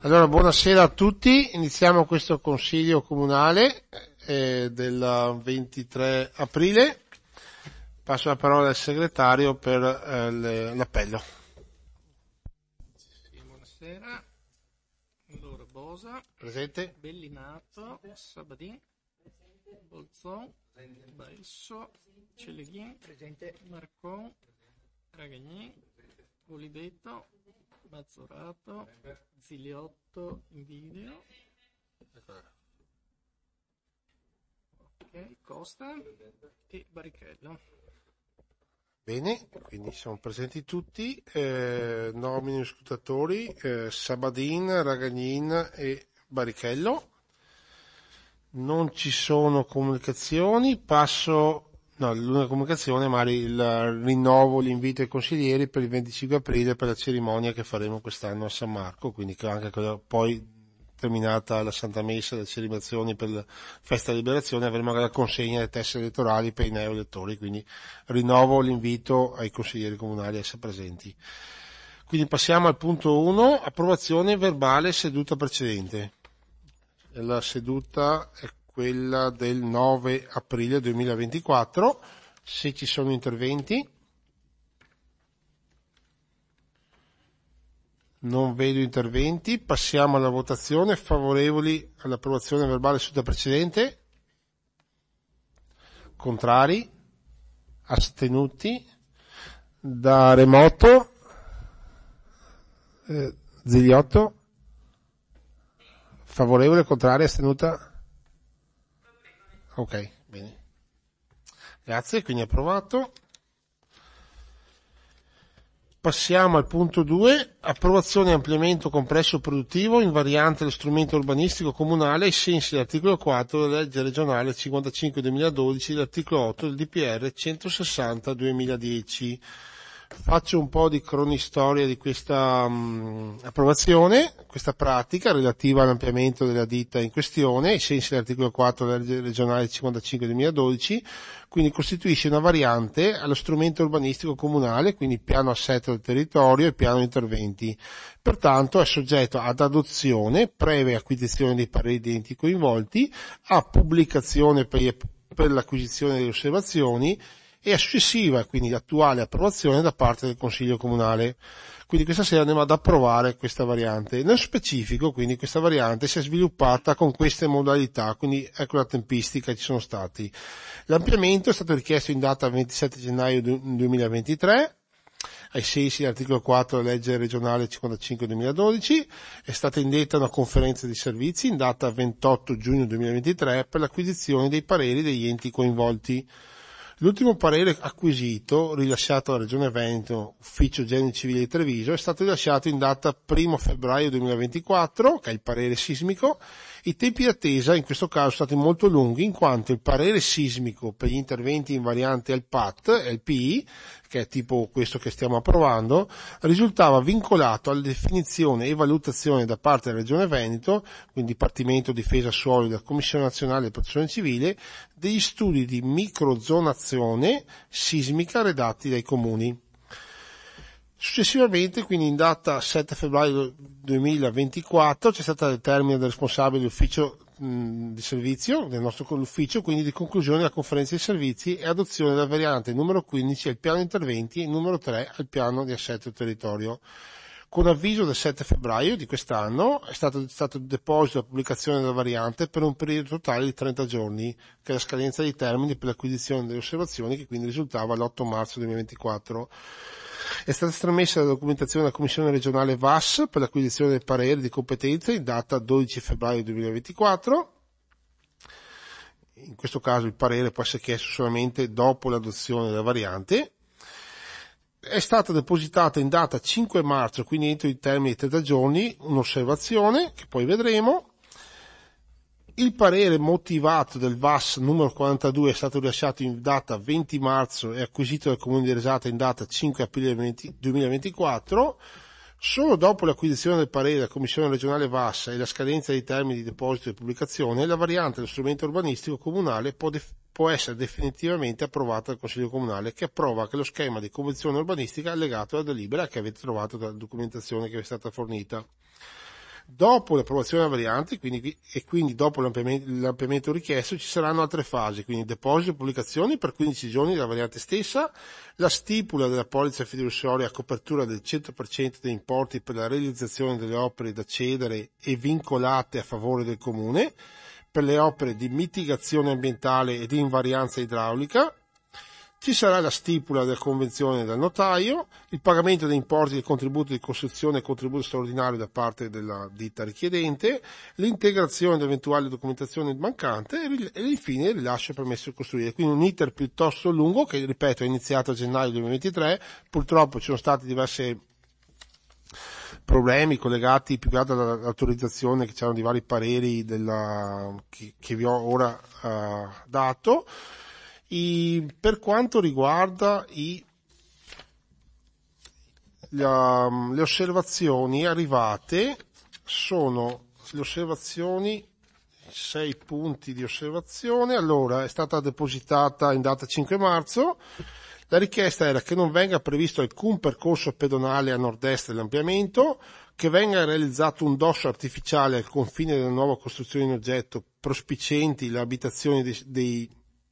Allora, buonasera a tutti. Iniziamo questo consiglio comunale del 23 aprile. Passo la parola al segretario per l'appello. Sì, buonasera. Allora, Bosa. Presente. Bellinato. Sabadin. Bolzon. Baesso. Celeghin. Presente. Marcon. Ragagnin. Oliveto. Mazzorato. Ziliotto in video. Ok, Costa e Barrichello. Bene, quindi sono presenti tutti, nomini scrutatori, Sabadin, Ragagnin e Barrichello. Non ci sono comunicazioni, l'unica comunicazione, magari il rinnovo, l'invito ai consiglieri per il 25 aprile per la cerimonia che faremo quest'anno a San Marco, quindi anche poi terminata la Santa Messa, le celebrazioni per la Festa della Liberazione, avremo la consegna delle tessere elettorali per i neoelettori, quindi rinnovo l'invito ai consiglieri comunali a essere presenti. Quindi passiamo al punto 1, approvazione verbale seduta precedente. La seduta è quella del 9 aprile 2024, se ci sono interventi. Non vedo interventi, passiamo alla votazione. Favorevoli all'approvazione verbale seduta precedente? Contrari? Astenuti? Da remoto? Ziliotto? Favorevole, contrario, astenuta? Ok, bene. Grazie, quindi approvato. Passiamo al punto 2, approvazione e ampliamento complesso produttivo in variante dello strumento urbanistico comunale ai sensi dell'articolo 4 della legge regionale 55/2012 e dell'articolo 8 del DPR 160/2010. Faccio un po' di cronistoria di questa approvazione, questa pratica relativa all'ampliamento della ditta in questione, ai sensi dell'articolo 4 della legge regionale 55/2012, quindi costituisce una variante allo strumento urbanistico comunale, quindi piano assetto del territorio e piano interventi. Pertanto è soggetto ad adozione, previa acquisizione dei pareri degli enti coinvolti, a pubblicazione per l'acquisizione delle osservazioni e a successiva, quindi attuale approvazione da parte del Consiglio Comunale. Quindi questa sera andiamo ad approvare questa variante. Nello specifico, quindi, questa variante si è sviluppata con queste modalità, quindi ecco la tempistica che ci sono stati. L'ampliamento è stato richiesto in data 27 gennaio 2023, ai sensi dell'articolo 4 della legge regionale 55/2012, è stata indetta una conferenza di servizi in data 28 giugno 2023 per l'acquisizione dei pareri degli enti coinvolti. L'ultimo parere acquisito, rilasciato dalla Regione Veneto, Ufficio Generi Civili di Treviso, è stato rilasciato in data 1 febbraio 2024, che è il parere sismico. I tempi di attesa in questo caso sono stati molto lunghi, in quanto il parere sismico per gli interventi in variante LPI, che è tipo questo che stiamo approvando, risultava vincolato alla definizione e valutazione da parte della Regione Veneto, quindi Dipartimento Difesa Suoli della Commissione Nazionale di Protezione Civile, degli studi di microzonazione sismica redatti dai comuni. Successivamente, quindi in data 7 febbraio 2024, c'è stata il termine del responsabile dell'ufficio di servizio, del nostro ufficio, quindi di conclusione della conferenza di servizi e adozione della variante numero 15 al piano interventi e numero 3 al piano di assetto del territorio. Con avviso del 7 febbraio di quest'anno è stato deposito la pubblicazione della variante per un periodo totale di 30 giorni, che è la scadenza dei termini per l'acquisizione delle osservazioni, che quindi risultava l'8 marzo 2024. È stata trasmessa la documentazione della Commissione regionale VAS per l'acquisizione del parere di competenza in data 12 febbraio 2024. In questo caso il parere può essere chiesto solamente dopo l'adozione della variante. È stata depositata in data 5 marzo, quindi entro i termini di 30 giorni, un'osservazione che poi vedremo. Il parere motivato del VAS numero 42 è stato rilasciato in data 20 marzo e acquisito dal Comune di Resata in data 5 aprile 2024. Solo dopo l'acquisizione del parere della Commissione regionale VAS e la scadenza dei termini di deposito e pubblicazione, la variante dello strumento urbanistico comunale può essere definitivamente approvata dal Consiglio Comunale, che approva anche lo schema di convenzione urbanistica allegato alla delibera che avete trovato dalla documentazione che vi è stata fornita. Dopo l'approvazione della variante, quindi dopo l'ampliamento richiesto, ci saranno altre fasi, quindi deposito e pubblicazioni per 15 giorni della variante stessa, la stipula della polizza fiduciaria a copertura del 100% dei importi per la realizzazione delle opere da cedere e vincolate a favore del comune, per le opere di mitigazione ambientale e di invarianza idraulica. Ci sarà la stipula della convenzione dal notaio, il pagamento dei importi del contributo di costruzione e contributo straordinario da parte della ditta richiedente, l'integrazione dell'eventuale documentazione mancante e infine il rilascio del permesso di costruire. Quindi un iter piuttosto lungo che, ripeto, è iniziato a gennaio 2023, purtroppo ci sono stati diversi problemi collegati più che altro all'autorizzazione, che c'erano di vari pareri che vi ho ora dato. Per quanto riguarda le osservazioni arrivate, sono le osservazioni, 6 punti di osservazione. Allora, è stata depositata in data 5 marzo. La richiesta era che non venga previsto alcun percorso pedonale a nord-est dell'ampliamento, che venga realizzato un dosso artificiale al confine della nuova costruzione in oggetto, prospicienti le abitazioni degli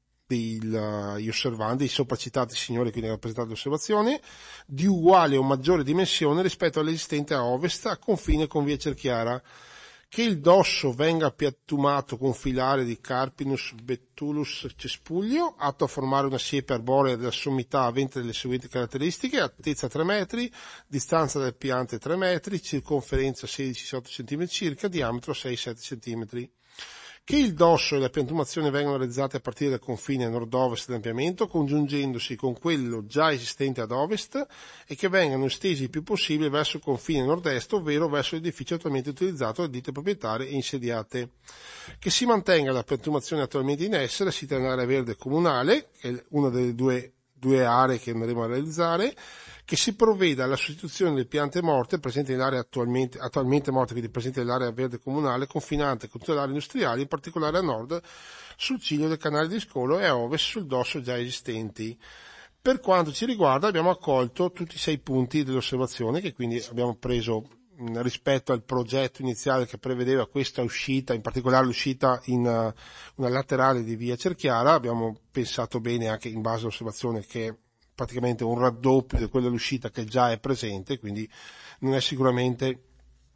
osservanti, i sopracitati signori, quindi rappresentanti dell'osservazione, di uguale o maggiore dimensione rispetto all'esistente a ovest, a confine con via Cerchiara, che il dosso venga piattumato con filare di Carpinus betulus cespuglio, atto a formare una siepe arborea della sommità avente le seguenti caratteristiche: altezza 3 metri, distanza dalle piante 3 metri, circonferenza 16-18 cm circa, diametro 6-7 cm. Che il dosso e la piantumazione vengano realizzate a partire dal confine nord-ovest dell'ampliamento, congiungendosi con quello già esistente ad ovest, e che vengano estesi il più possibile verso il confine nord-est, ovvero verso l'edificio attualmente utilizzato da ditte proprietarie e insediate. Che si mantenga la piantumazione attualmente in essere, sita nell'area verde comunale, che è una delle due aree che andremo a realizzare, che si provveda alla sostituzione delle piante morte presenti nell'area attualmente morte, quindi presenti nell'area verde comunale, confinante con tutte le aree industriali, in particolare a nord sul ciglio del canale di Scolo e a ovest sul dosso già esistenti. Per quanto ci riguarda, abbiamo accolto tutti i 6 punti dell'osservazione, che quindi abbiamo preso rispetto al progetto iniziale che prevedeva questa uscita, in particolare l'uscita in una laterale di via Cerchiara. Abbiamo pensato bene, anche in base all'osservazione, che praticamente un raddoppio di quella dell'uscita che già è presente, quindi non è sicuramente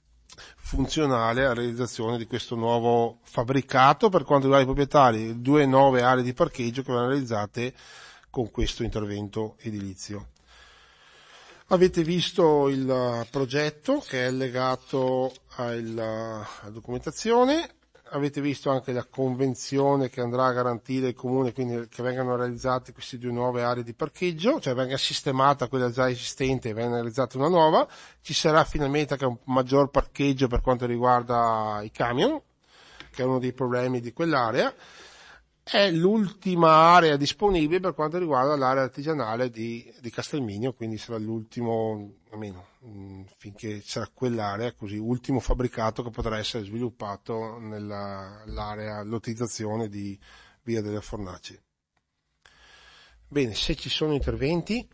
funzionale alla realizzazione di questo nuovo fabbricato. Per quanto riguarda i proprietari, 2 nuove aree di parcheggio che verranno realizzate con questo intervento edilizio. Avete visto il progetto che è allegato alla documentazione. Avete visto anche la convenzione che andrà a garantire il comune, quindi che vengano realizzate queste 2 nuove aree di parcheggio, cioè venga sistemata quella già esistente e venga realizzata una nuova. Ci sarà finalmente anche un maggior parcheggio per quanto riguarda i camion, che è uno dei problemi di quell'area. È l'ultima area disponibile per quanto riguarda l'area artigianale di Castelminio, quindi sarà l'ultimo, almeno finché sarà quell'area, così, ultimo fabbricato che potrà essere sviluppato nell'area, l'utilizzazione di Via delle Fornaci. Bene, se ci sono interventi,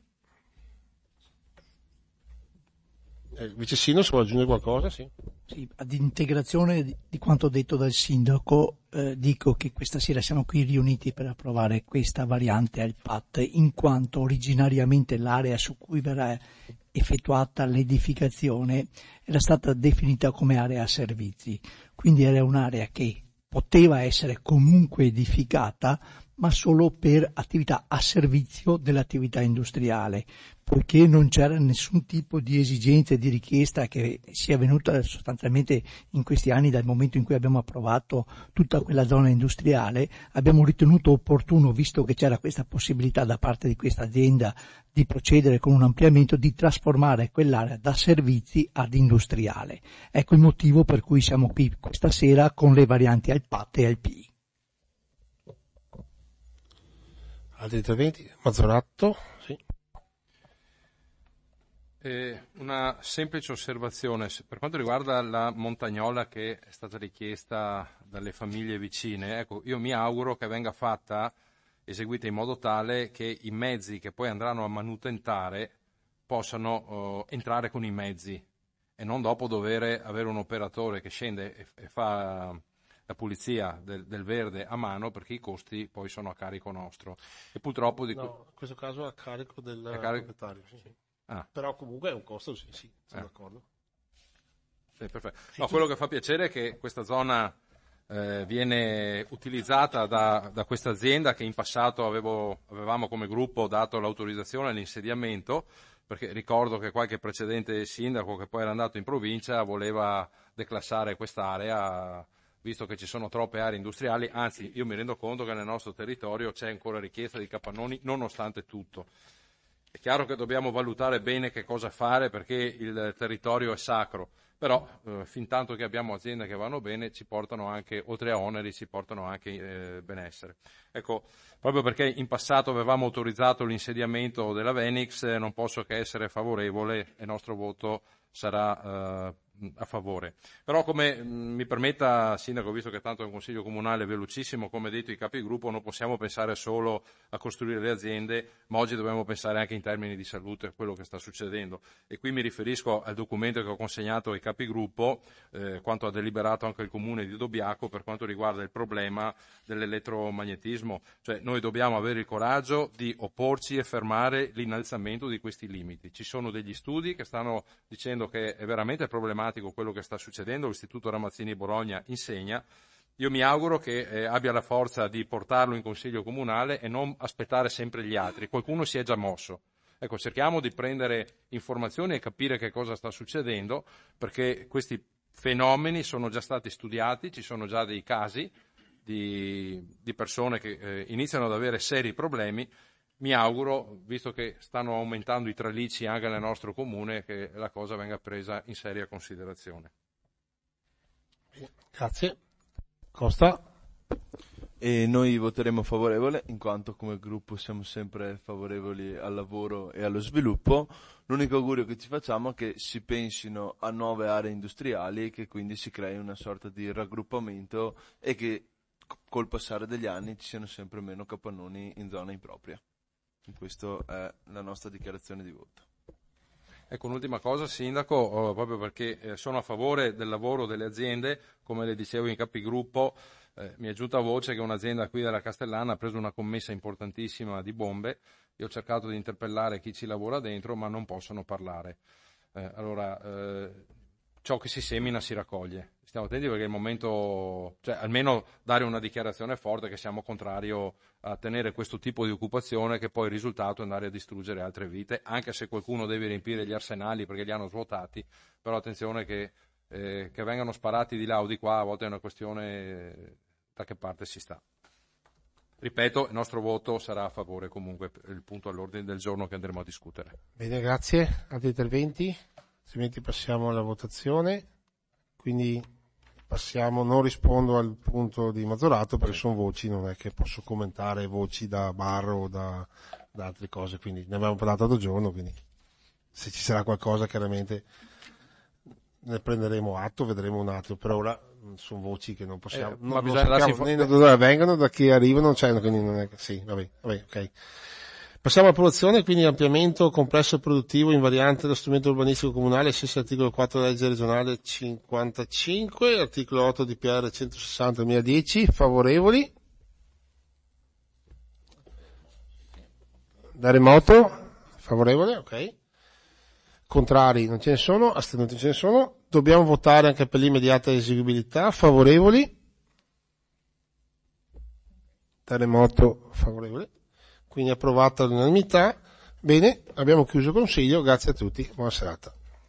Vice Sindaco, se vuole aggiungere qualcosa? Sì. Sì, ad integrazione di quanto detto dal Sindaco, dico che questa sera siamo qui riuniti per approvare questa variante al PAT, in quanto originariamente l'area su cui verrà effettuata l'edificazione era stata definita come area a servizi, quindi era un'area che poteva essere comunque edificata, ma solo per attività a servizio dell'attività industriale, poiché non c'era nessun tipo di esigenza e di richiesta che sia venuta sostanzialmente in questi anni. Dal momento in cui abbiamo approvato tutta quella zona industriale, abbiamo ritenuto opportuno, visto che c'era questa possibilità da parte di questa azienda di procedere con un ampliamento, di trasformare quell'area da servizi ad industriale. Ecco il motivo per cui siamo qui questa sera con le varianti al PAT e al PI. Altri interventi? Mazzoratto? Sì. Una semplice osservazione per quanto riguarda la montagnola che è stata richiesta dalle famiglie vicine. Ecco, io mi auguro che venga eseguita in modo tale che i mezzi che poi andranno a manutentare possano entrare con i mezzi e non dopo dover avere un operatore che scende e fa la pulizia del verde a mano, perché i costi poi sono a carico nostro. E purtroppo in questo caso è a carico del proprietario. Sì. Però comunque è un costo, sì, sono d'accordo. Sì, perfetto. No, quello che fa piacere è che questa zona viene utilizzata da questa azienda che in passato avevamo come gruppo dato l'autorizzazione all'insediamento, perché ricordo che qualche precedente sindaco che poi era andato in provincia voleva declassare quest'area, visto che ci sono troppe aree industriali. Anzi, io mi rendo conto che nel nostro territorio c'è ancora richiesta di capannoni nonostante tutto. È chiaro che dobbiamo valutare bene che cosa fare, perché il territorio è sacro, però fin tanto che abbiamo aziende che vanno bene ci portano anche, oltre a oneri, ci portano anche benessere. Ecco, proprio perché in passato avevamo autorizzato l'insediamento della Venix, non posso che essere favorevole e il nostro voto sarà a favore. Però come mi permetta, Sindaco, visto che tanto è un consiglio comunale velocissimo, come detto i capigruppo, non possiamo pensare solo a costruire le aziende, ma oggi dobbiamo pensare anche in termini di salute, a quello che sta succedendo. E qui mi riferisco al documento che ho consegnato ai capigruppo, quanto ha deliberato anche il comune di Dobbiaco per quanto riguarda il problema dell'elettromagnetismo. Cioè noi dobbiamo avere il coraggio di opporci e fermare l'innalzamento di questi limiti. Ci sono degli studi che stanno dicendo che è veramente problematico quello che sta succedendo, l'Istituto Ramazzini Bologna insegna. Io mi auguro che abbia la forza di portarlo in Consiglio Comunale e non aspettare sempre gli altri. Qualcuno si è già mosso. Ecco, cerchiamo di prendere informazioni e capire che cosa sta succedendo, perché questi fenomeni sono già stati studiati, ci sono già dei casi di persone che iniziano ad avere seri problemi. Mi auguro, visto che stanno aumentando i tralicci anche nel nostro comune, che la cosa venga presa in seria considerazione. Grazie. Costa? E noi voteremo favorevole, in quanto come gruppo siamo sempre favorevoli al lavoro e allo sviluppo. L'unico augurio che ci facciamo è che si pensino a nuove aree industriali e che quindi si crei una sorta di raggruppamento e che col passare degli anni ci siano sempre meno capannoni in zona impropria. Questa è la nostra dichiarazione di voto. Ecco, un'ultima cosa, Sindaco, proprio perché sono a favore del lavoro delle aziende, come le dicevo in capigruppo, mi è giunta voce che un'azienda qui della Castellana ha preso una commessa importantissima di bombe. Io ho cercato di interpellare chi ci lavora dentro, ma non possono parlare. Ciò che si semina si raccoglie. Stiamo attenti perché è il momento, cioè almeno dare una dichiarazione forte che siamo contrario a tenere questo tipo di occupazione, che poi il risultato è andare a distruggere altre vite, anche se qualcuno deve riempire gli arsenali perché li hanno svuotati, però attenzione che vengano sparati di là o di qua, a volte è una questione da che parte si sta. Ripeto, il nostro voto sarà a favore comunque, il punto all'ordine del giorno che andremo a discutere. Bene, grazie. Altri interventi? Altrimenti passiamo alla votazione. Quindi non rispondo al punto di Mazzolato perché sono voci, non è che posso commentare voci da bar o da altre cose, quindi ne abbiamo parlato l'altro giorno, quindi se ci sarà qualcosa chiaramente ne prenderemo atto, vedremo un attimo, per ora sono voci che non possiamo, non sappiamo né da dove vengono, da chi arrivano, cioè, quindi non è che, sì, vabbè, ok. Passiamo all'approvazione, quindi ampliamento complesso produttivo in variante dello strumento urbanistico comunale, ai sensi dell'articolo 4 della legge regionale 55, articolo 8 di PR 160/2010, favorevoli? Da remoto? Favorevole, ok. Contrari non ce ne sono, astenuti ce ne sono. Dobbiamo votare anche per l'immediata eseguibilità, favorevoli? Da remoto, favorevole. Quindi approvata all'unanimità. Bene, abbiamo chiuso il consiglio, grazie a tutti, buona serata.